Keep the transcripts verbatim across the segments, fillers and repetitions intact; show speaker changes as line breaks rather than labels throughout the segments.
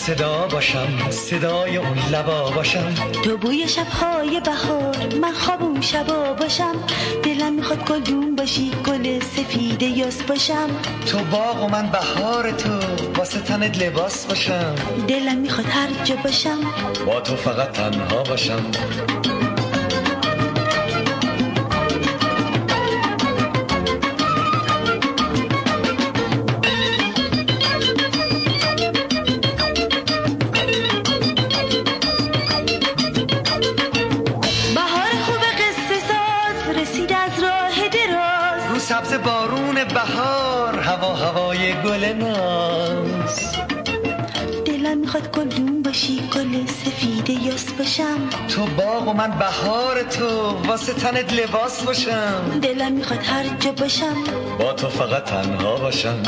صدا باشم، صدای اون لبا باشم.
تو بوی شب‌های بهار، من خواب اون شبا باشم. دلم میخواد گلدون باشی، گل سفید یاس باشم.
تو باغ و من بهار تو، واسه تنت لباس باشم.
دلم میخواد هر جا باشم،
با تو فقط تنها باشم. سبز بارون بهار، هوا هوای گل ناز.
دلم میخواد گلدون باشی، گل سفید یاس باشم.
تو باغ و من بهار تو، واسه تنت لباس باشم.
دلم میخواد هر جا باشم،
با تو فقط تنها باشم.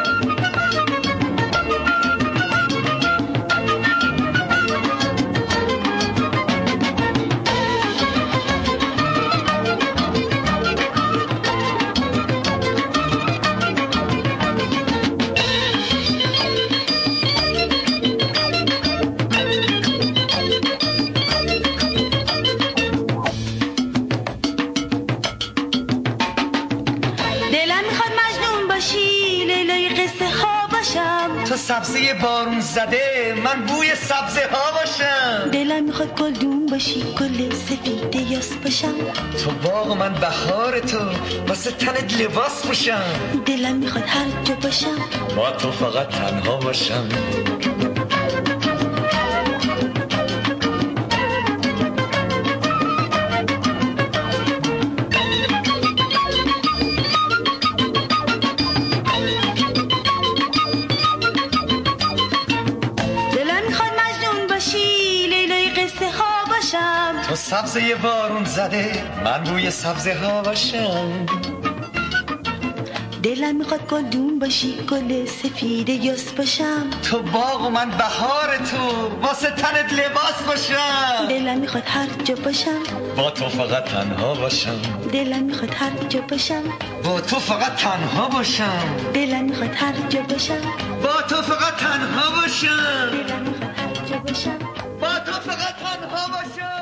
تو سبزه بارون زده، من بوی سبزه ها باشم.
دلم میخواد گلدون باشی، گل سفید یاس باشم.
تو باغ من بهار تو، واسه تنت لباس باشم.
دلم میخواد هر جا باشم،
با تو فقط تنها باشم. تو سبزه بارون زده، من بوی سبزه ها باشم.
دلم میخواد گلدون باشی، گل سفید یاس باشم.
تو باغ و من بهار تو، واسه تنت لباس باشم.
دلم میخواد هر جا باشم،
با تو فقط تنها باشم.
دلم میخواد هر جا باشم،
با تو فقط تنها باشم.
دلم میخواد هر جا باشم،
با تو فقط تنها باشم.
دلم میخواد هر جا باشم،
با تو فقط تنها باشم.